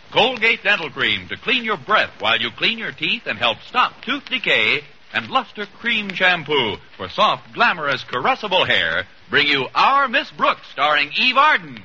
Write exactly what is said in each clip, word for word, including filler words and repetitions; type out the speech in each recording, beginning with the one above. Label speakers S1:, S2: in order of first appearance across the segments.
S1: Colgate Dental Cream to clean your breath while you clean your teeth and help stop tooth decay. And Luster Cream Shampoo for soft, glamorous, caressable hair bring you Our Miss Brooks, starring Eve Arden.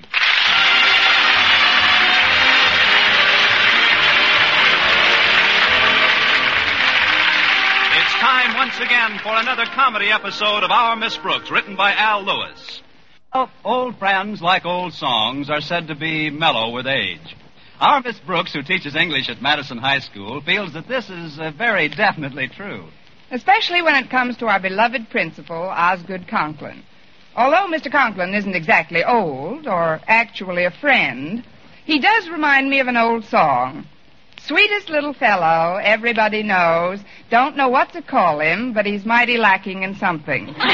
S1: It's time once again for another comedy episode of Our Miss Brooks, written by Al Lewis.
S2: Well, old friends, like old songs, are said to be mellow with age. Our Miss Brooks, who teaches English at Madison High School, feels that this is uh, very definitely true.
S3: Especially when it comes to our beloved principal, Osgood Conklin. Although Mister Conklin isn't exactly old, or actually a friend, he does remind me of an old song. Sweetest little fellow, everybody knows. Don't know what to call him, but he's mighty lacking in something. What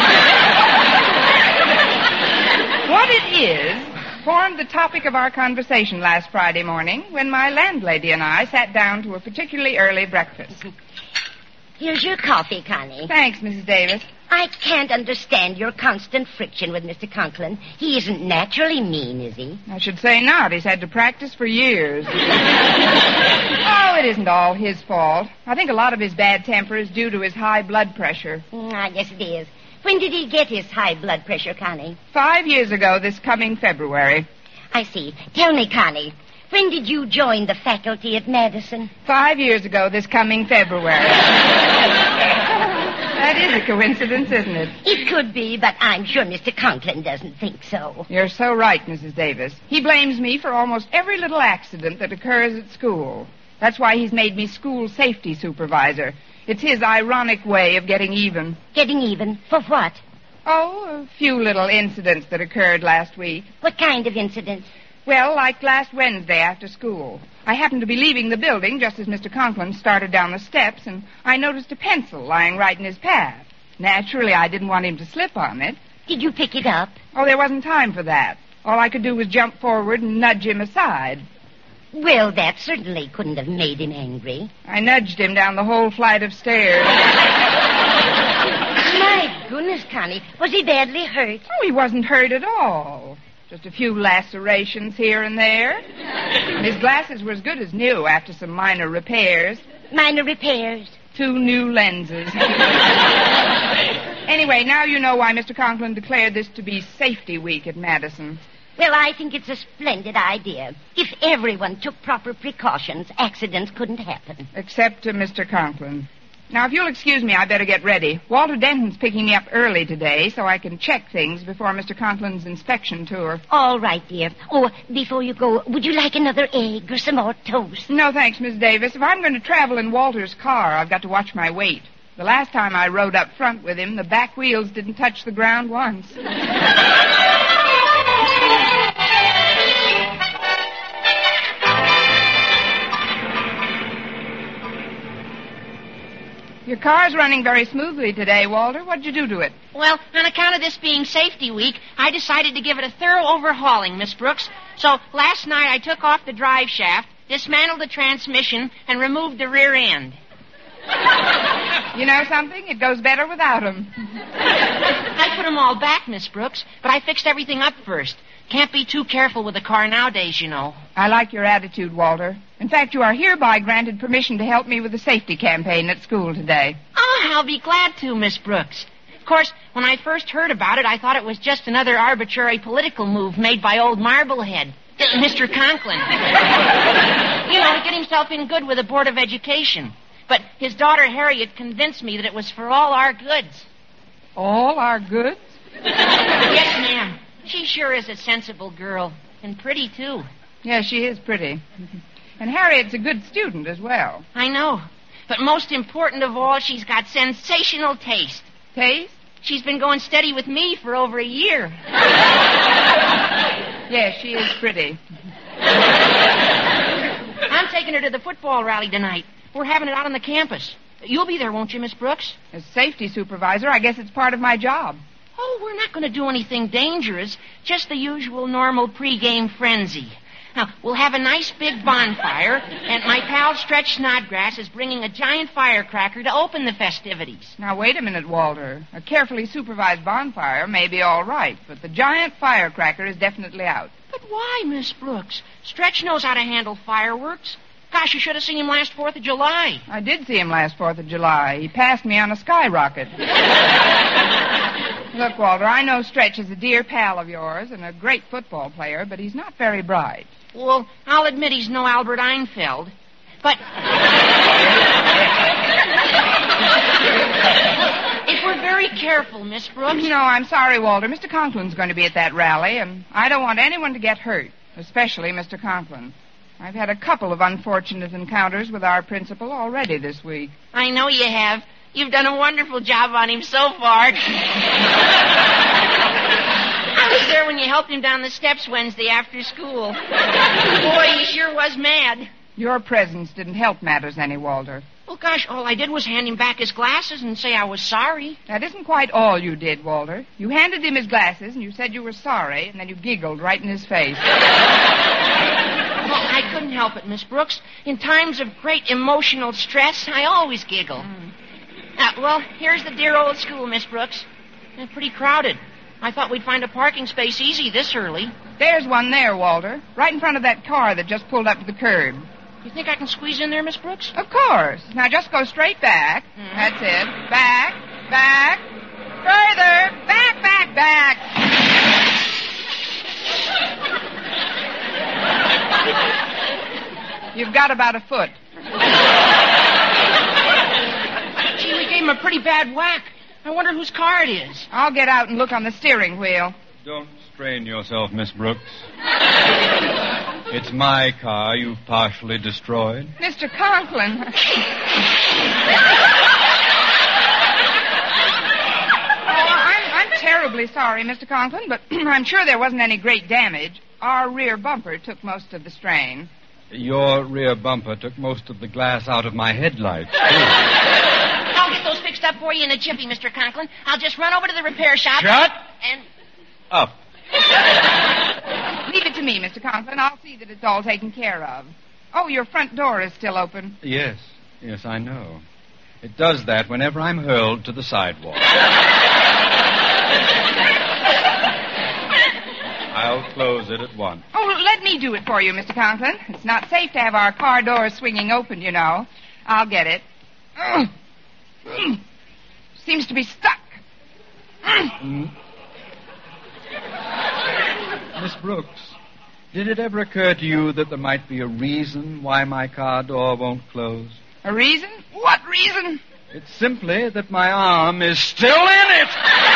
S3: it is formed the topic of our conversation last Friday morning when my landlady and I sat down to a particularly early breakfast.
S4: Here's your coffee, Connie.
S3: Thanks, Missus Davis.
S4: I can't understand your constant friction with Mister Conklin. He isn't naturally mean, is he?
S3: I should say not. He's had to practice for years. Oh, it isn't all his fault. I think a lot of his bad temper is due to his high blood pressure.
S4: Mm, I guess it is. When did he get his high blood pressure, Connie?
S3: Five years ago this coming February.
S4: I see. Tell me, Connie, when did you join the faculty at Madison?
S3: Five years ago this coming February. That is a coincidence, isn't it?
S4: It could be, but I'm sure Mister Conklin doesn't think so.
S3: You're so right, Missus Davis. He blames me for almost every little accident that occurs at school. That's why he's made me school safety supervisor. It's his ironic way of getting even.
S4: Getting even? For what?
S3: Oh, a few little incidents that occurred last week.
S4: What kind of incidents?
S3: Well, like last Wednesday after school. I happened to be leaving the building just as Mister Conklin started down the steps, and I noticed a pencil lying right in his path. Naturally, I didn't want him to slip on it.
S4: Did you pick it up?
S3: Oh, there wasn't time for that. All I could do was jump forward and nudge him aside.
S4: Well, that certainly couldn't have made him angry.
S3: I nudged him down the whole flight of stairs.
S4: My goodness, Connie, was he badly hurt?
S3: Oh, he wasn't hurt at all. Just a few lacerations here and there. And his glasses were as good as new after some minor repairs.
S4: Minor repairs?
S3: Two new lenses. Anyway, now you know why Mister Conklin declared this to be Safety Week at Madison.
S4: Well, I think it's a splendid idea. If everyone took proper precautions, accidents couldn't happen.
S3: Except to Mister Conklin. Now, if you'll excuse me, I better get ready. Walter Denton's picking me up early today so I can check things before Mister Conklin's inspection tour.
S4: All right, dear. Oh, before you go, would you like another egg or some more toast?
S3: No, thanks, Miss Davis. If I'm going to travel in Walter's car, I've got to watch my weight. The last time I rode up front with him, the back wheels didn't touch the ground once. Your car's running very smoothly today, Walter. What'd you do to it?
S5: Well, on account of this being Safety Week, I decided to give it a thorough overhauling, Miss Brooks. So last night I took off the drive shaft, dismantled the transmission, and removed the rear end.
S3: You know something? It goes better without them.
S5: I put them all back, Miss Brooks, but I fixed everything up first. Can't be too careful with a car nowadays, you know.
S3: I like your attitude, Walter. In fact, you are hereby granted permission to help me with the safety campaign at school today.
S5: Oh, I'll be glad to, Miss Brooks. Of course, when I first heard about it, I thought it was just another arbitrary political move made by old Marblehead, Mister Conklin. You know, to get himself in good with the Board of Education. But his daughter Harriet convinced me that it was for all our goods.
S3: All our goods?
S5: Yes, ma'am. She sure is a sensible girl. And pretty, too.
S3: Yes, she is pretty. And Harriet's a good student as well.
S5: I know. But most important of all, she's got sensational taste.
S3: Taste?
S5: She's been going steady with me for over a year.
S3: Yes, she is pretty.
S5: I'm taking her to the football rally tonight. We're having it out on the campus. You'll be there, won't you, Miss Brooks?
S3: As safety supervisor, I guess it's part of my job.
S5: Oh, we're not going to do anything dangerous. Just the usual normal pregame frenzy. Now, we'll have a nice big bonfire, and my pal Stretch Snodgrass is bringing a giant firecracker to open the festivities.
S3: Now, wait a minute, Walter. A carefully supervised bonfire may be all right, but the giant firecracker is definitely out.
S5: But why, Miss Brooks? Stretch knows how to handle fireworks. Gosh, you should have seen him last fourth of July.
S3: I did see him last fourth of July. He passed me on a skyrocket. Look, Walter, I know Stretch is a dear pal of yours and a great football player, but he's not very bright.
S5: Well, I'll admit he's no Albert Einfeld. But if we're very careful, Miss Brooks...
S3: No, I'm sorry, Walter. Mister Conklin's going to be at that rally, and I don't want anyone to get hurt, especially Mister Conklin. I've had a couple of unfortunate encounters with our principal already this week.
S5: I know you have. You've done a wonderful job on him so far. I was there when you helped him down the steps Wednesday after school. Boy, he sure was mad.
S3: Your presence didn't help matters any, Walter.
S5: Well, gosh, all I did was hand him back his glasses and say I was sorry.
S3: That isn't quite all you did, Walter. You handed him his glasses, and you said you were sorry, and then you giggled right in his face.
S5: Well, I couldn't help it, Miss Brooks. In times of great emotional stress, I always giggle. Mm. Uh, well, here's the dear old school, Miss Brooks. It's pretty crowded. I thought we'd find a parking space easy this early.
S3: There's one there, Walter, right in front of that car that just pulled up to the curb.
S5: You think I can squeeze in there, Miss Brooks?
S3: Of course. Now just go straight back. Mm. That's it. Back, back, further, back, back, back. You've got about a foot.
S5: Gee, we gave him a pretty bad whack. I wonder whose car it is.
S3: I'll get out and look on the steering wheel.
S2: Don't strain yourself, Miss Brooks. It's my car you've partially destroyed.
S3: Mister Conklin. Oh, I'm, I'm terribly sorry, Mister Conklin, but I'm sure there wasn't any great damage. Our rear bumper took most of the strain.
S2: Your rear bumper took most of the glass out of my headlights, too.
S5: I'll get those fixed up for you in a jiffy, Mister Conklin. I'll just run over to the repair shop.
S2: Shut
S5: and...
S2: up.
S3: Leave it to me, Mister Conklin. I'll see that it's all taken care of. Oh, your front door is still open.
S2: Yes, yes, I know. It does that whenever I'm hurled to the sidewalk. I'll close it at once.
S3: Oh, let me do it for you, Mister Conklin. It's not safe to have our car doors swinging open, you know. I'll get it. Mm. Mm. Seems to be stuck. Mm.
S2: Miss Brooks, did it ever occur to you that there might be a reason why my car door won't close?
S3: A reason? What reason?
S2: It's simply that my arm is still in it.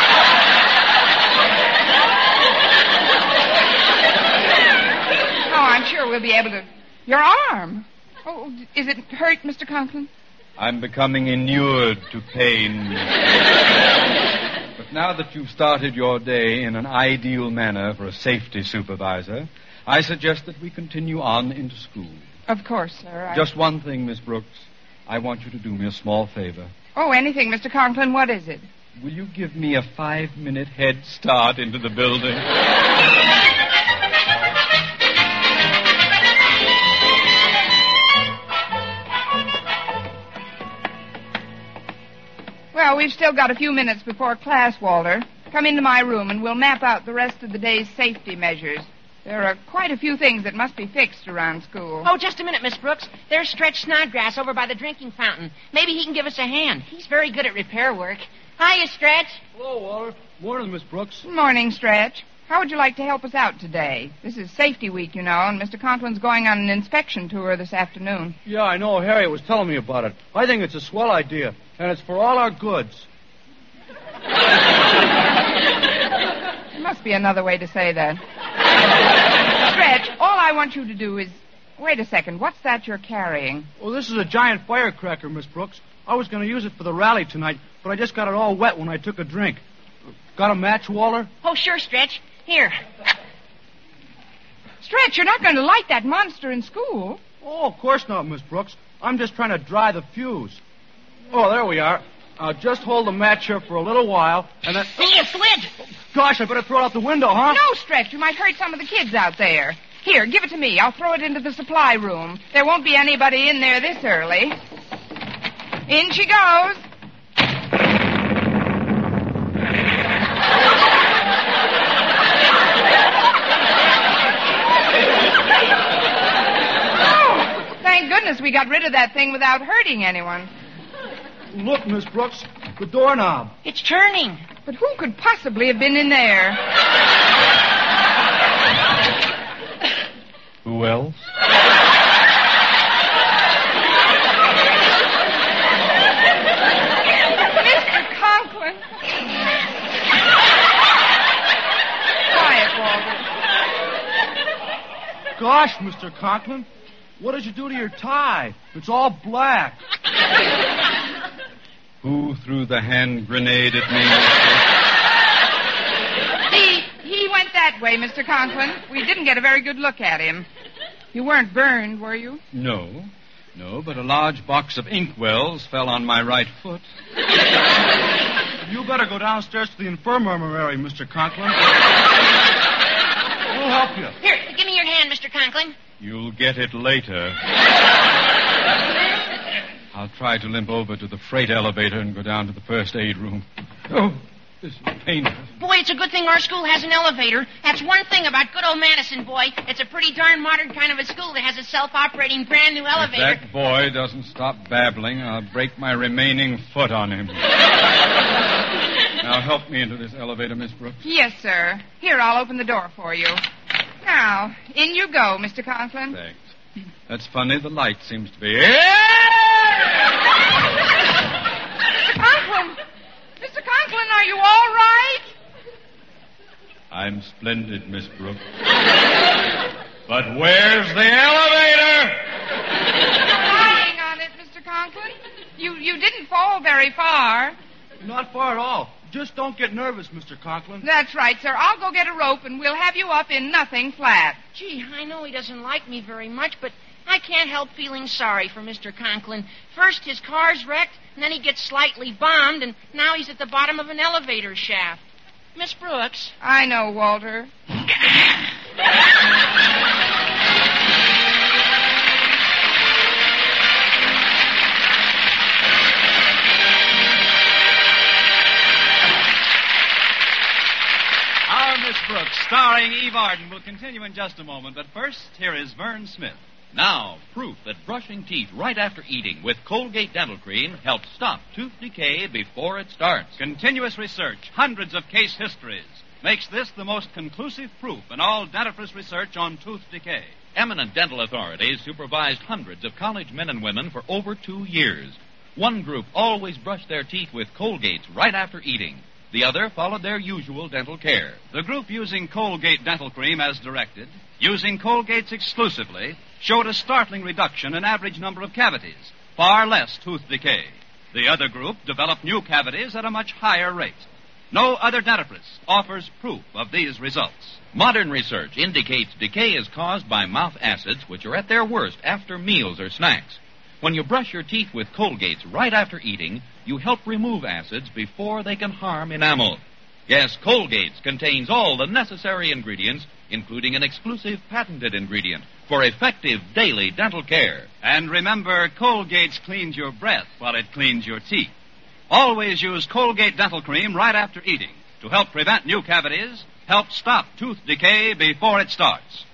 S3: Oh, I'm sure we'll be able to... Your arm? Oh, is it hurt, Mister Conklin?
S2: I'm becoming inured to pain. But now that you've started your day in an ideal manner for a safety supervisor, I suggest that we continue on into school.
S3: Of course, sir. I...
S2: Just one thing, Miss Brooks. I want you to do me a small favor.
S3: Oh, anything, Mister Conklin. What is it?
S2: Will you give me a five-minute head start into the building?
S3: Well, we've still got a few minutes before class, Walter. Come into my room and we'll map out the rest of the day's safety measures. There are quite a few things that must be fixed around school.
S5: Oh, just a minute, Miss Brooks. There's Stretch Snodgrass over by the drinking fountain. Maybe he can give us a hand. He's very good at repair work. Hiya, Stretch.
S6: Hello, Walter. Morning, Miss Brooks.
S3: Good morning, Stretch. How would you like to help us out today? This is safety week, you know, and Mister Conklin's going on an inspection tour this afternoon.
S6: Yeah, I know. Harriet was telling me about it. I think it's a swell idea, and it's for all our goods.
S3: There must be another way to say that. Stretch, all I want you to do is... Wait a second. What's that you're carrying?
S6: Well, this is a giant firecracker, Miss Brooks. I was going to use it for the rally tonight, but I just got it all wet when I took a drink. Got a match, Walter?
S5: Oh, sure, Stretch. Here.
S3: Stretch, you're not going to light that monster in school.
S6: Oh, of course not, Miss Brooks. I'm just trying to dry the fuse. Oh, there we are. I'll just hold the match here for a little while, and then...
S5: See, it slid!
S6: Gosh, I better throw it out the window, huh?
S3: No, Stretch, you might hurt some of the kids out there. Here, give it to me. I'll throw it into the supply room. There won't be anybody in there this early. In she goes. goodness we got rid of that thing without hurting anyone.
S6: Look, Miss Brooks, the doorknob.
S5: It's turning.
S3: But who could possibly have been in there?
S2: Who else?
S3: Mister Conklin. Quiet, Walter.
S6: Gosh, Mister Conklin, what did you do to your tie? It's all black.
S2: Who threw the hand grenade at me?
S3: He, he went that way, Mister Conklin. We didn't get a very good look at him. You weren't burned, were you?
S2: No. No, but a large box of inkwells fell on my right foot.
S6: You better go downstairs to the infirmary, Mister Conklin. We'll help you.
S5: Here, give me your hand, Mister Conklin.
S2: You'll get it later. I'll try to limp over to the freight elevator and go down to the first aid room. Oh, this is painful.
S5: Boy, it's a good thing our school has an elevator. That's one thing about good old Madison, boy. It's a pretty darn modern kind of a school that has a self-operating brand new elevator.
S2: If that boy doesn't stop babbling, I'll break my remaining foot on him. Now help me into this elevator, Miss Brooks.
S3: Yes, sir. Here, I'll open the door for you. Now, in you go, Mister Conklin.
S2: Thanks. That's funny. The light seems to be...
S3: Mister Conklin! Mister Conklin, are you all right?
S2: I'm splendid, Miss Brooks. But where's the elevator?
S3: Lying on it, Mister Conklin. You, you didn't fall very far.
S6: Not far at all. Just don't get nervous, Mister Conklin.
S3: That's right, sir. I'll go get a rope and we'll have you up in nothing flat.
S5: Gee, I know he doesn't like me very much, but I can't help feeling sorry for Mister Conklin. First his car's wrecked, and then he gets slightly bombed, and now he's at the bottom of an elevator shaft. Miss Brooks.
S3: I know, Walter.
S7: Our Miss Brooks, starring Eve Arden, will continue in just a moment, but first, here is Vern Smith.
S1: Now, proof that brushing teeth right after eating with Colgate Dental Cream helps stop tooth decay before it starts.
S7: Continuous research, hundreds of case histories, makes this the most conclusive proof in all dentifrice research on tooth decay.
S1: Eminent dental authorities supervised hundreds of college men and women for over two years. One group always brushed their teeth with Colgates right after eating. The other followed their usual dental care.
S7: The group using Colgate Dental Cream as directed, using Colgates exclusively, showed a startling reduction in average number of cavities, far less tooth decay. The other group developed new cavities at a much higher rate. No other dentifrice offers proof of these results.
S1: Modern research indicates decay is caused by mouth acids, which are at their worst after meals or snacks. When you brush your teeth with Colgates right after eating, you help remove acids before they can harm enamel. Yes, Colgates contains all the necessary ingredients, including an exclusive patented ingredient for effective daily dental care.
S7: And remember, Colgates cleans your breath while it cleans your teeth. Always use Colgate Dental Cream right after eating to help prevent new cavities, help stop tooth decay before it starts.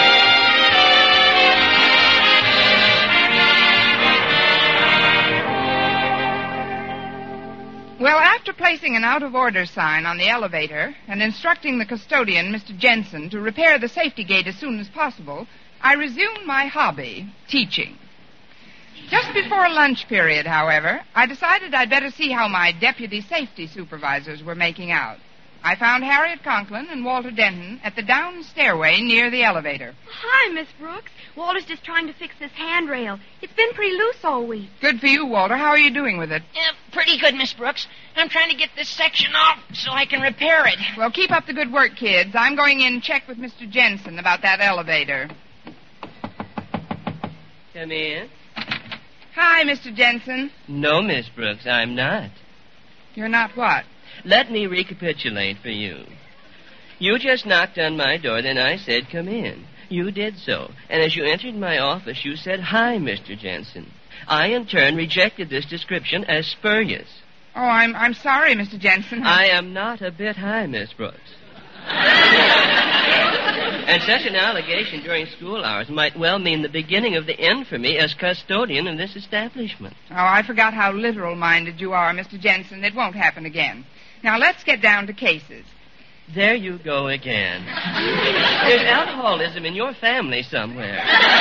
S3: Well, after placing an out-of-order sign on the elevator and instructing the custodian, Mister Jensen, to repair the safety gate as soon as possible, I resumed my hobby, teaching. Just before lunch period, however, I decided I'd better see how my deputy safety supervisors were making out. I found Harriet Conklin and Walter Denton at the down stairway near the elevator.
S8: Hi, Miss Brooks. Walter's just trying to fix this handrail. It's been pretty loose all week.
S3: Good for you, Walter. How are you doing with it?
S5: Uh, pretty good, Miss Brooks. I'm trying to get this section off so I can repair it.
S3: Well, keep up the good work, kids. I'm going in and check with Mister Jensen about that elevator.
S9: Come in.
S3: Hi, Mister Jensen.
S9: No, Miss Brooks, I'm not.
S3: You're not what?
S9: Let me recapitulate for you. You just knocked on my door, then I said, come in. You did so. And as you entered my office, you said, hi, Mister Jensen. I, in turn, rejected this description as spurious.
S3: Oh, I'm I'm sorry, Mister Jensen.
S9: I am not a bit high, Miss Brooks. And such an allegation during school hours might well mean the beginning of the end for me as custodian of this establishment.
S3: Oh, I forgot how literal-minded you are, Mister Jensen. It won't happen again. Now, let's get down to cases.
S9: There you go again. There's alcoholism in your family somewhere.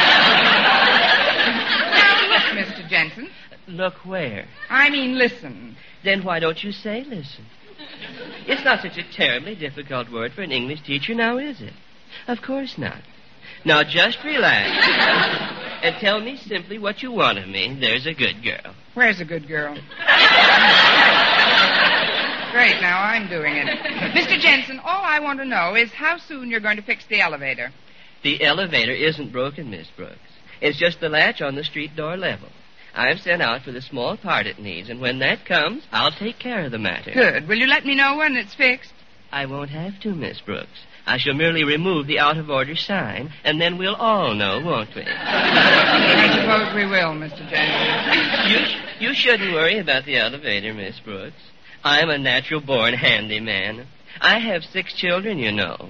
S3: Now, look, Mister Jensen.
S9: Look where?
S3: I mean, listen.
S9: Then why don't you say listen? It's not such a terribly difficult word for an English teacher, now is it? Of course not. Now just relax and tell me simply what you want of me. There's a good girl.
S3: Where's a good girl? Great, now I'm doing it. Mister Jensen, all I want to know is how soon you're going to fix the elevator.
S9: The elevator isn't broken, Miss Brooks. It's just the latch on the street door level. I've sent out for the small part it needs, and when that comes, I'll take care of the matter.
S3: Good. Will you let me know when it's fixed?
S9: I won't have to, Miss Brooks. I shall merely remove the out-of-order sign, and then we'll all know, won't we?
S3: I suppose we will, Mister Jensen.
S9: You, sh- you shouldn't worry about the elevator, Miss Brooks. I'm a natural-born handyman. I have six children, you know.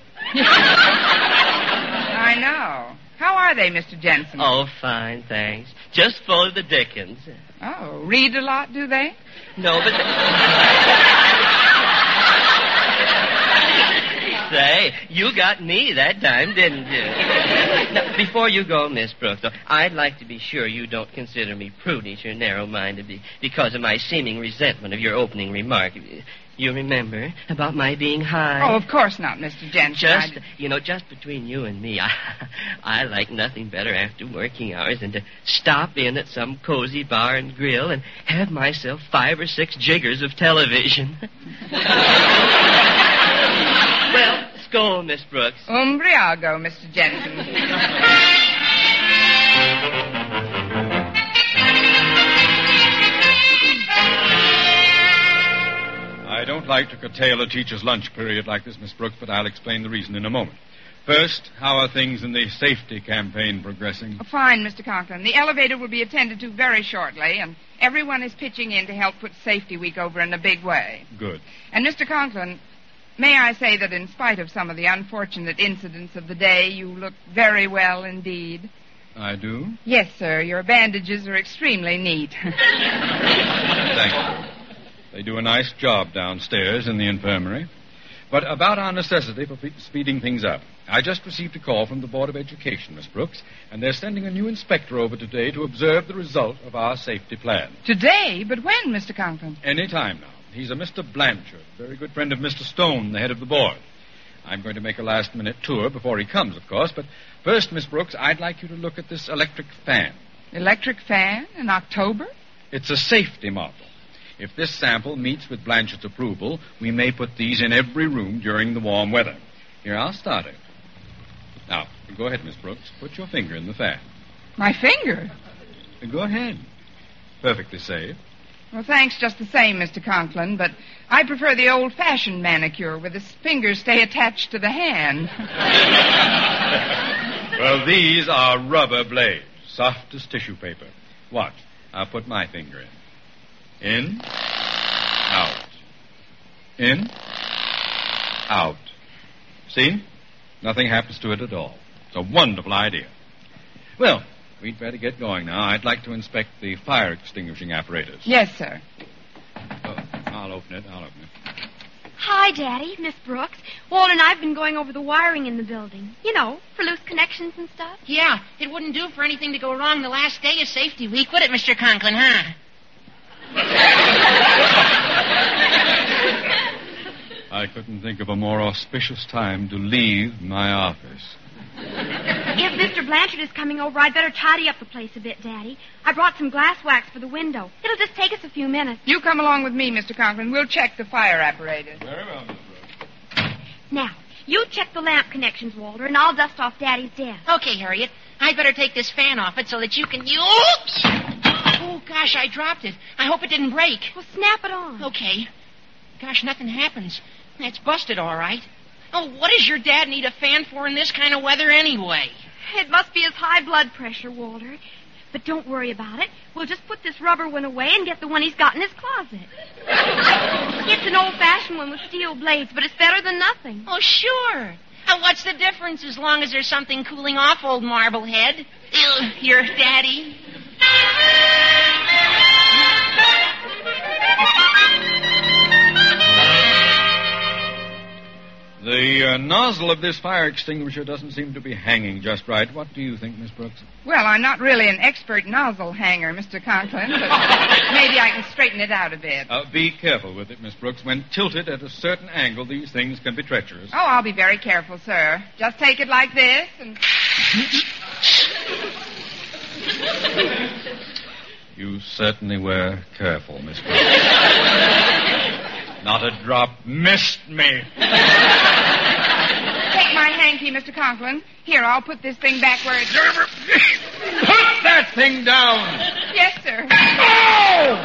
S3: I know. How are they, Mister Jensen?
S9: Oh, fine, thanks. Just full of the dickens.
S3: Oh, read a lot, do they?
S9: No, but... Say, you got me that time, didn't you? Now, before you go, Miss Brooks, though, I'd like to be sure you don't consider me prudish or narrow-minded be- because of my seeming resentment of your opening remark. You remember about my being high?
S3: Oh, of course not, Mister Jensen.
S9: Just,
S3: I'd...
S9: you know, just between you and me, I, I like nothing better after working hours than to stop in at some cozy bar and grill and have myself five or six jiggers of television. Well, skål, Miss Brooks.
S3: Umbriago, Mister Jensen.
S2: I don't like to curtail a teacher's lunch period like this, Miss Brooks, but I'll explain the reason in a moment. First, how are things in the safety campaign progressing?
S3: Oh, fine, Mister Conklin. The elevator will be attended to very shortly, and everyone is pitching in to help put Safety Week over in a big way.
S2: Good.
S3: And, Mister Conklin, may I say that in spite of some of the unfortunate incidents of the day, you look very well indeed.
S2: I do?
S3: Yes, sir. Your bandages are extremely neat.
S2: Thank you. They do a nice job downstairs in the infirmary. But about our necessity for speeding things up. I just received a call from the Board of Education, Miss Brooks, and they're sending a new inspector over today to observe the result of our safety plan.
S3: Today? But when, Mister Conklin?
S2: Any time now. He's a Mister Blanchard, a very good friend of Mister Stone, the head of the board. I'm going to make a last-minute tour before he comes, of course, but first, Miss Brooks, I'd like you to look at this electric fan.
S3: Electric fan in October?
S2: It's a safety model. If this sample meets with Blanchard's approval, we may put these in every room during the warm weather. Here, I'll start it. Now, go ahead, Miss Brooks. Put your finger in the fan.
S3: My finger?
S2: Go ahead. Perfectly safe.
S3: Well, thanks just the same, Mister Conklin, but I prefer the old-fashioned manicure where the fingers stay attached to the hand.
S2: Well, these are rubber blades, soft as tissue paper. Watch. I'll put my finger in. In, out. In, out. See? Nothing happens to it at all. It's a wonderful idea. Well, we'd better get going now. I'd like to inspect the fire extinguishing apparatus.
S3: Yes, sir.
S2: Oh, I'll open it. I'll open it.
S8: Hi, Daddy, Miss Brooks. Walt and I've been going over the wiring in the building. You know, for loose connections and stuff.
S5: Yeah, it wouldn't do for anything to go wrong the last day of Safety Week, would it, Mister Conklin, huh?
S2: I couldn't think of a more auspicious time to leave my office.
S8: If Mister Blanchard is coming over, I'd better tidy up the place a bit, Daddy. I brought some glass wax for the window. It'll just take us a few minutes.
S3: You come along with me, Mister Conklin. We'll check the fire apparatus.
S2: Very well, Miss Brooks.
S8: Now, you check the lamp connections, Walter, and I'll dust off Daddy's desk.
S5: Okay, Harriet. I'd better take this fan off it so that you can... Oops! Oh, gosh, I dropped it. I hope it didn't break.
S8: Well, snap it on.
S5: Okay. Gosh, nothing happens. It's busted, all right. Oh, what does your dad need a fan for in this kind of weather anyway?
S8: It must be his high blood pressure, Walter. But don't worry about it. We'll just put this rubber one away and get the one he's got in his closet. It's an old-fashioned one with steel blades, but it's better than nothing.
S5: Oh, sure. Uh, what's the difference as long as there's something cooling off old Marblehead? Ew, your daddy.
S2: The uh, nozzle of this fire extinguisher doesn't seem to be hanging just right. What do you think, Miss Brooks?
S3: Well, I'm not really an expert nozzle hanger, Mister Conklin, but maybe I can straighten it out a bit.
S2: Uh, be careful with it, Miss Brooks. When tilted at a certain angle, these things can be treacherous.
S3: Oh, I'll be very careful, sir. Just take it like this and...
S2: You certainly were careful, Miss Brooks. Not a drop missed me.
S3: Take my hanky, Mister Conklin. Here, I'll put this thing back where it's...
S2: Put that thing down!
S3: Yes, sir.
S2: Oh!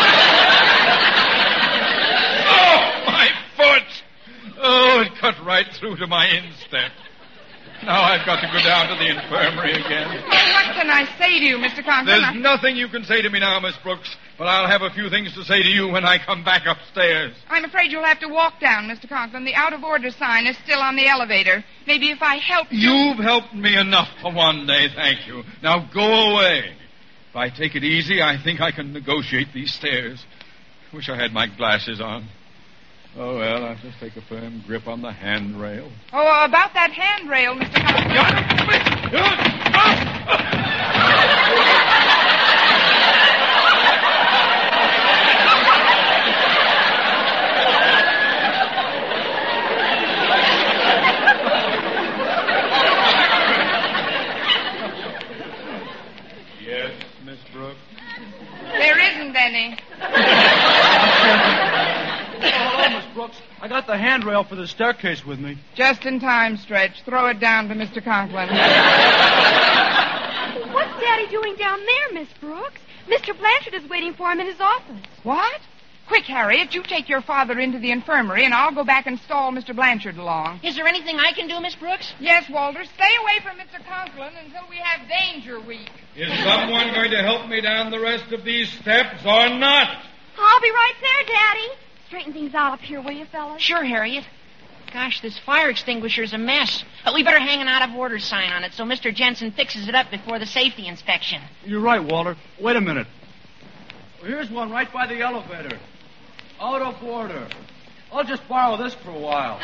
S2: Oh, my foot! Oh, it cut right through to my instep. Now I've got to go down to the infirmary again.
S3: Oh, what can I say to you, Mister Conklin?
S2: There's
S3: I...
S2: nothing you can say to me now, Miss Brooks, but I'll have a few things to say to you when I come back upstairs.
S3: I'm afraid you'll have to walk down, Mister Conklin. The out-of-order sign is still on the elevator. Maybe if I help you...
S2: You've helped me enough for one day, thank you. Now go away. If I take it easy, I think I can negotiate these stairs. Wish I had my glasses on. Oh, well, I'll just take a firm grip on the handrail.
S3: Oh, about that handrail, Mister Conklin.
S2: Yes, Miss Brooks?
S3: There isn't any.
S6: Hello, Miss Brooks. I got the handrail for the staircase with me.
S3: Just in time, Stretch. Throw it down to Mister Conklin.
S8: What's Daddy doing down there, Miss Brooks? Mister Blanchard is waiting for him in his office.
S3: What? Quick, Harriet, you take your father into the infirmary, and I'll go back and stall Mister Blanchard along.
S5: Is there anything I can do, Miss Brooks?
S3: Yes, Walter. Stay away from Mister Conklin until we have danger week.
S2: Is someone going to help me down the rest of these steps or not?
S8: I'll be right there, Daddy. Straighten things out up here, will you, fellas?
S5: Sure, Harriet. Gosh, this fire extinguisher's a mess. But we better hang an out-of-order sign on it so Mister Jensen fixes it up before the safety inspection.
S6: You're right, Walter. Wait a minute. Well, here's one right by the elevator. Out of order. I'll just borrow this for a while.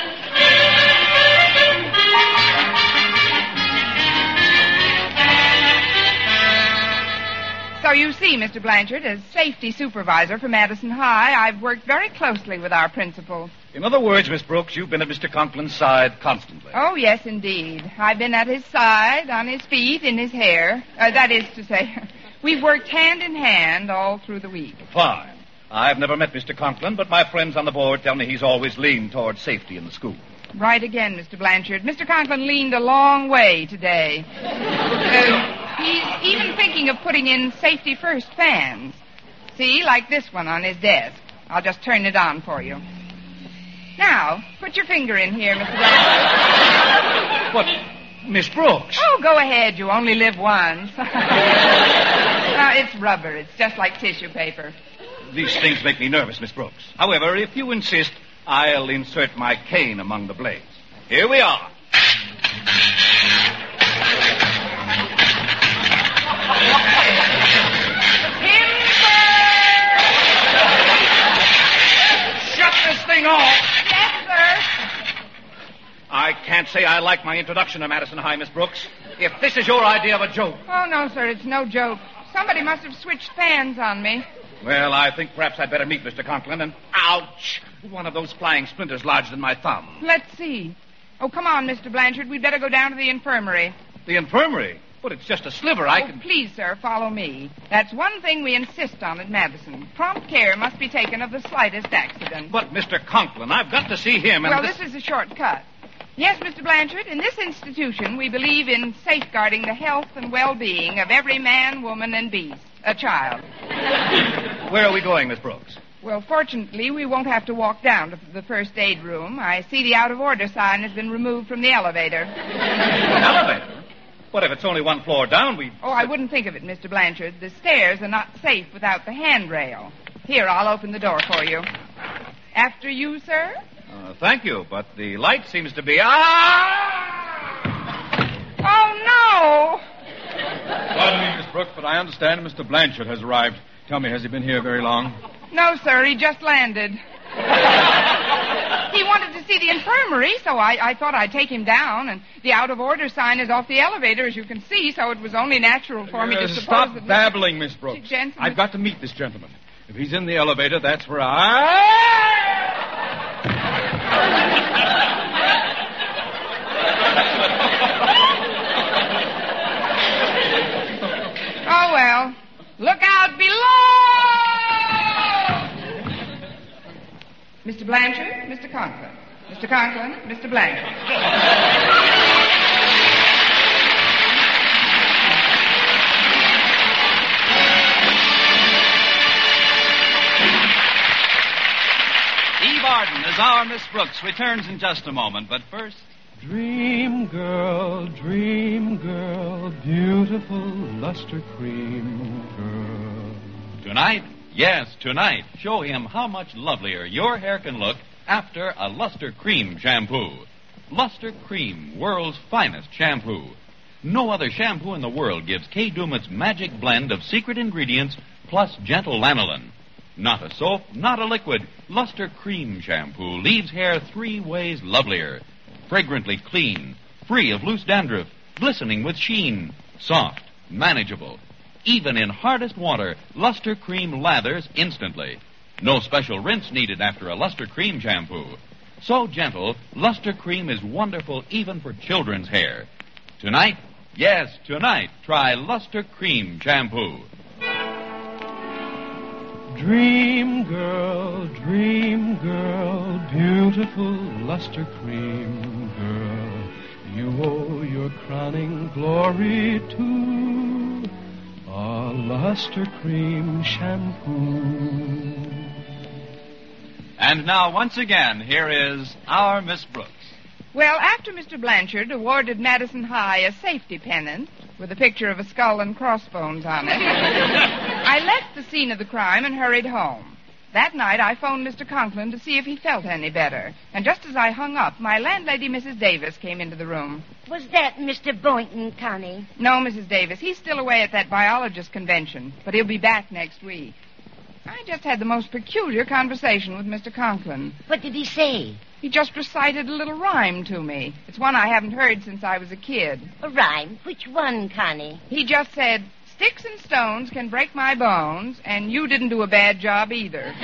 S3: So you see, Mister Blanchard, as safety supervisor for Madison High, I've worked very closely with our principal.
S10: In other words, Miss Brooks, you've been at Mister Conklin's side constantly.
S3: Oh, yes, indeed. I've been at his side, on his feet, in his hair. Uh, that is to say, we've worked hand in hand all through the week.
S10: Fine. I've never met Mister Conklin, but my friends on the board tell me he's always leaned towards safety in the school.
S3: Right again, Mister Blanchard. Mister Conklin leaned a long way today. Uh, he's even thinking of putting in safety first fans. See, like this one on his desk. I'll just turn it on for you. Now, put your finger in here, Mister Blanchard.
S10: What? Miss Brooks?
S3: Oh, go ahead. You only live once. Now, it's rubber. It's just like tissue paper.
S10: These things make me nervous, Miss Brooks. However, if you insist, I'll insert my cane among the blades. Here we are.
S2: Shut this thing off!
S3: Yes, sir.
S10: I can't say I like my introduction to Madison High, Miss Brooks. If this is your idea of a joke.
S3: Oh, no, sir. It's no joke. Somebody must have switched fans on me.
S10: Well, I think perhaps I'd better meet Mister Conklin and... Ouch! One of those flying splinters lodged in my thumb.
S3: Let's see. Oh, come on, Mister Blanchard. We'd better go down to the infirmary.
S10: The infirmary? But it's just a sliver. I
S3: oh,
S10: can...
S3: Please, sir, follow me. That's one thing we insist on at Madison. Prompt care must be taken of the slightest accident.
S10: But, Mister Conklin, I've got to see him and...
S3: Well,
S10: this...
S3: this is a shortcut. Yes, Mister Blanchard, in this institution, we believe in safeguarding the health and well-being of every man, woman, and beast. A child.
S10: Where are we going, Miss Brooks?
S3: Well, fortunately, we won't have to walk down to the first aid room. I see the out-of-order sign has been removed from the elevator.
S10: An elevator? What if it's only one floor down? We...
S3: Oh, I wouldn't think of it, Mister Blanchard. The stairs are not safe without the handrail. Here, I'll open the door for you. After you, sir.
S10: Uh, thank you, but the light seems to be... Ah!
S3: Oh, no!
S2: Pardon me, Miss Brooks, but I understand Mister Blanchard has arrived. Tell me, has he been here very long?
S3: No, sir, he just landed. He wanted to see the infirmary, so I, I thought I'd take him down, and the out-of-order sign is off the elevator, as you can see, so it was only natural for me
S2: Uh,
S3: to suppose
S2: stop
S3: that...
S2: babbling, Miss Brooks.
S3: Gentlemen-
S2: I've got to meet this gentleman. If he's in the elevator, that's where I...
S3: Oh, well. Look out below! Mister Blanchard, Mister Conklin. Mister Conklin, Mister Blanchard.
S7: Eve Arden as our Miss Brooks returns in just a moment, but first...
S11: Dream girl, dream girl, beautiful luster cream girl.
S1: Tonight, yes, tonight, show him how much lovelier your hair can look after a Luster Cream shampoo. Luster Cream, world's finest shampoo. No other shampoo in the world gives Kay Daumit's magic blend of secret ingredients plus gentle lanolin. Not a soap, not a liquid. Luster Cream shampoo leaves hair three ways lovelier. Fragrantly clean, free of loose dandruff, glistening with sheen, soft, manageable. Even in hardest water, Luster Cream lathers instantly. No special rinse needed after a Luster Cream shampoo. So gentle, Luster Cream is wonderful even for children's hair. Tonight, yes, tonight, try Luster Cream shampoo.
S11: Dream girl, dream girl, beautiful luster cream girl. You owe your crowning glory to a luster cream shampoo.
S7: And now, once again, here is our Miss Brooks.
S3: Well, after Mister Blanchard awarded Madison High a safety pennant with a picture of a skull and crossbones on it, I left the scene of the crime and hurried home. That night, I phoned Mister Conklin to see if he felt any better. And just as I hung up, my landlady, Missus Davis, came into the room.
S4: Was that Mister Boynton, Connie?
S3: No, Missus Davis. He's still away at that biologist convention, but he'll be back next week. I just had the most peculiar conversation with Mister Conklin.
S4: What did he say?
S3: He just recited a little rhyme to me. It's one I haven't heard since I was a kid.
S4: A rhyme? Which one, Connie?
S3: He just said, "Sticks and stones can break my bones, and you didn't do a bad job either."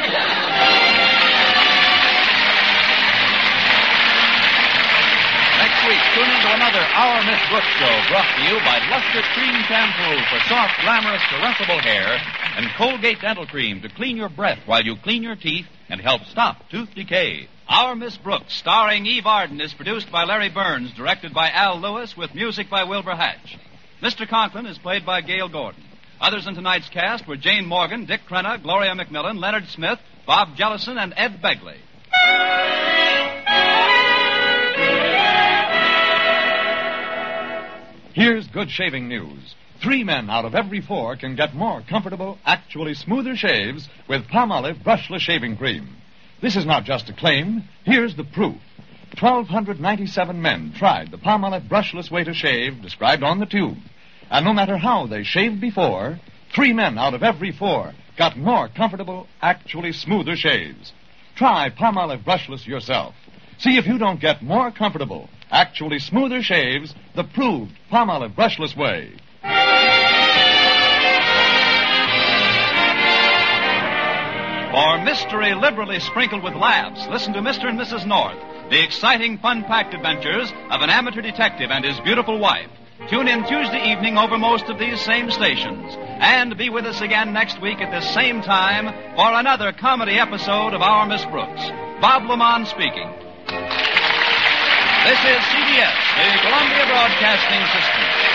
S1: Next week, tune into another Our Miss Brooks show brought to you by Luster Cream Shampoo for soft, glamorous, caressable hair and Colgate Dental Cream to clean your breath while you clean your teeth and help stop tooth decay.
S7: Our Miss Brooks, starring Eve Arden, is produced by Larry Burns, directed by Al Lewis, with music by Wilbur Hatch. Mister Conklin is played by Gail Gordon. Others in tonight's cast were Jane Morgan, Dick Crenna, Gloria McMillan, Leonard Smith, Bob Jellison, and Ed Begley.
S2: Here's good shaving news. Three men out of every four can get more comfortable, actually smoother shaves with Palmolive brushless shaving cream. This is not just a claim. Here's the proof. twelve ninety-seven men tried the Palmolive brushless way to shave described on the tube. And no matter how they shaved before, three men out of every four got more comfortable, actually smoother shaves. Try Palmolive brushless yourself. See if you don't get more comfortable, actually smoother shaves the proved Palmolive brushless way.
S7: For mystery liberally sprinkled with laughs, listen to Mister and Missus North, the exciting, fun-packed adventures of an amateur detective and his beautiful wife. Tune in Tuesday evening over most of these same stations. And be with us again next week at this same time for another comedy episode of Our Miss Brooks. Bob Lamont speaking. This is C B S, the Columbia Broadcasting System.